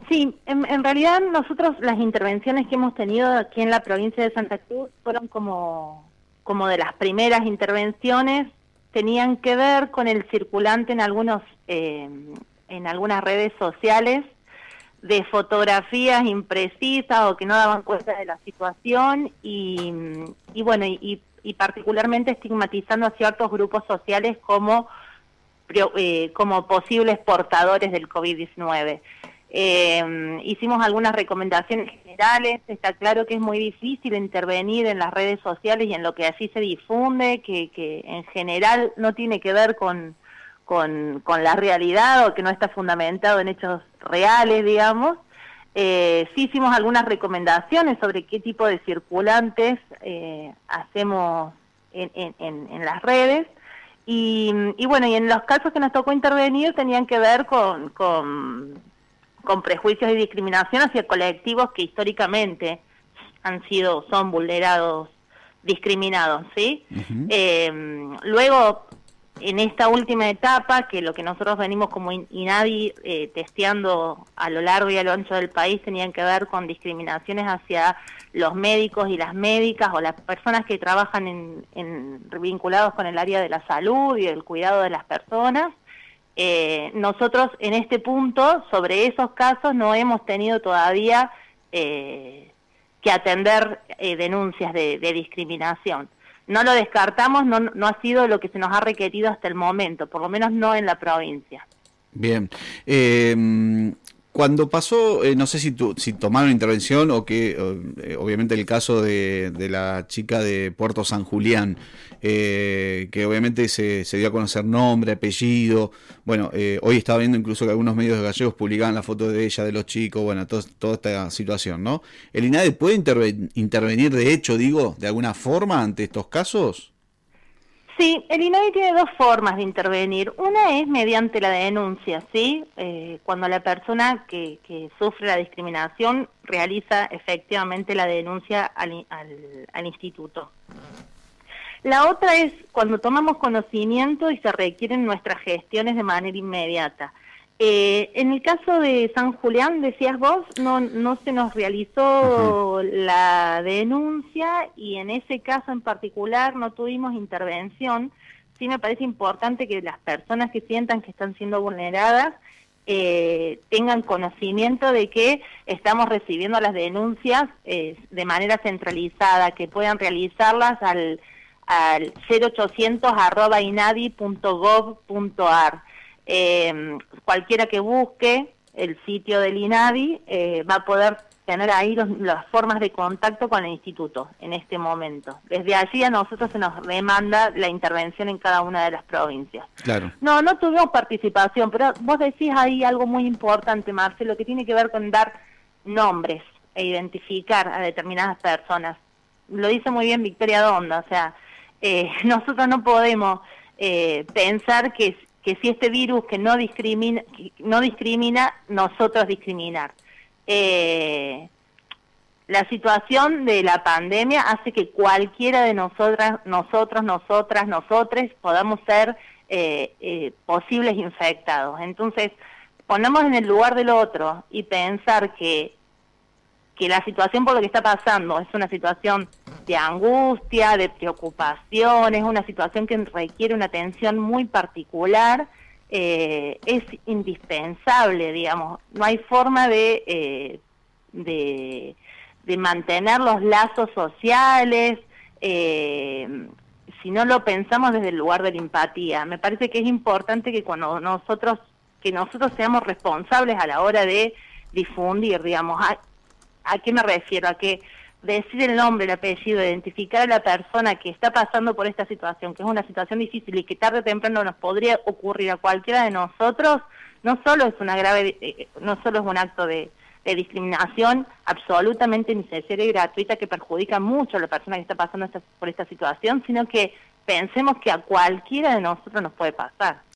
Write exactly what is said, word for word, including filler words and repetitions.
Sí, en, en realidad nosotros las intervenciones que hemos tenido aquí en la provincia de Santa Cruz fueron como, como de las primeras intervenciones, tenían que ver con el circulante en algunos eh, en algunas redes sociales de fotografías imprecisas o que no daban cuenta de la situación y, y bueno, y, y particularmente estigmatizando a ciertos grupos sociales como, eh, como posibles portadores del COVID diecinueve. Eh, hicimos algunas recomendaciones generales. Está claro que es muy difícil intervenir en las redes sociales y en lo que allí se difunde, que, que en general no tiene que ver con, con, con la realidad o que no está fundamentado en hechos reales, digamos. Eh, sí hicimos algunas recomendaciones sobre qué tipo de circulantes eh, hacemos en, en, en, en las redes. Y, y bueno, y en los casos que nos tocó intervenir tenían que ver con... con con prejuicios y discriminación hacia colectivos que históricamente han sido, son vulnerados, discriminados, ¿sí? Uh-huh. Eh, luego, en esta última etapa, que lo que nosotros venimos como INADI eh, testeando a lo largo y a lo ancho del país, tenían que ver con discriminaciones hacia los médicos y las médicas o las personas que trabajan en, en vinculados con el área de la salud y el cuidado de las personas. Eh, nosotros en este punto, sobre esos casos, no hemos tenido todavía eh, que atender eh, denuncias de, de discriminación. No lo descartamos, no, no ha sido lo que se nos ha requerido hasta el momento, por lo menos no en la provincia. Bien. Eh, cuando pasó, eh, no sé si, tu, si tomaron intervención o que, eh, obviamente el caso de, de la chica de Puerto San Julián, eh, que obviamente se, se dio a conocer nombre, apellido. Bueno, eh, hoy estaba viendo incluso que algunos medios gallegos publicaban la foto de ella, de los chicos, bueno, todo, toda esta situación, ¿no? ¿El INADI puede interven, intervenir de hecho, digo, de alguna forma ante estos casos? Sí, el INADI tiene dos formas de intervenir. Una es mediante la denuncia, ¿sí? Eh, cuando la persona que, que sufre la discriminación realiza efectivamente la denuncia al, al, al instituto. La otra es cuando tomamos conocimiento y se requieren nuestras gestiones de manera inmediata. Eh, en el caso de San Julián, decías vos, no, no se nos realizó Ajá. la denuncia y en ese caso en particular no tuvimos intervención. Sí me parece importante que las personas que sientan que están siendo vulneradas eh, tengan conocimiento de que estamos recibiendo las denuncias eh, de manera centralizada, que puedan realizarlas al, al cero ochocientos arroba inadi punto gov punto ar. Eh, cualquiera que busque el sitio del INADI eh, va a poder tener ahí los, las formas de contacto con el instituto en este momento. Desde allí a nosotros se nos demanda la intervención en cada una de las provincias. Claro. No, no tuvimos participación, pero vos decís ahí algo muy importante, Marcelo, que tiene que ver con dar nombres e identificar a determinadas personas. Lo dice muy bien Victoria Donda, o sea, eh, nosotros no podemos eh, pensar que que si este virus que no discrimina, que no discrimina, nosotros discriminar. Eh, la situación de la pandemia hace que cualquiera de nosotras, nosotros, nosotras, nosotres podamos ser eh, eh, posibles infectados. Entonces, ponemos en el lugar del otro y pensar que que la situación por lo que está pasando es una situación de angustia, de preocupación, es una situación que requiere una atención muy particular, eh, es indispensable, digamos, no hay forma de, eh, de, de mantener los lazos sociales, eh, si no lo pensamos desde el lugar de la empatía. Me parece que es importante que cuando nosotros, que nosotros seamos responsables a la hora de difundir, digamos, hay, ¿a qué me refiero? A que decir el nombre, el apellido, identificar a la persona que está pasando por esta situación, que es una situación difícil y que tarde o temprano nos podría ocurrir a cualquiera de nosotros, no solo es una grave, eh, no solo es un acto de, de discriminación absolutamente innecesaria y gratuita que perjudica mucho a la persona que está pasando esta, por esta situación, sino que pensemos que a cualquiera de nosotros nos puede pasar.